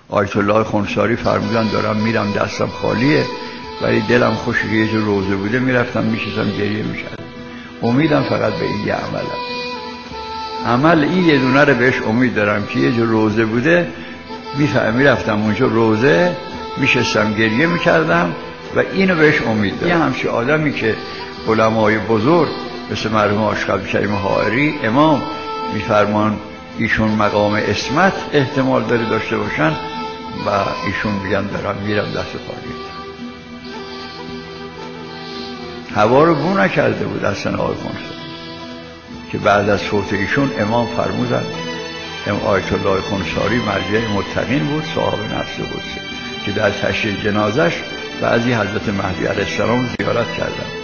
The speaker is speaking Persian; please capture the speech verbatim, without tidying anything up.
آیت الله خنثاری فرمودن دارم میرم دستم خالیه ولی دلم خوشه که یه جور روزه بوده میرفتم میشستم گریه میکردم. امیدم فقط به این یه عملم. عمل این یه دونه رو بهش امید دارم که یه جور روزه بوده میفهم میرفتم اونجا روزه میشستم گریه میکردم و اینو بهش امید دارم. یه همچی آدمی که علمای بزرگ مثل مرحوم آقا عبدالکریم حائری امام میفرمان ایشون مقام عصمت احتمال داره داشته باشن و ایشون میگن دارم میرم دست خالی. هوا رو بو نکرده بود اصلا آقای خنثاری که بعد از فوت ایشون امام فرمودن آیت الله خنثاری مرجع متقین بود، صاحب نفس بود که در تشییع جنازش بعضی حضرت مهدی علیه السلام زیارت کردن.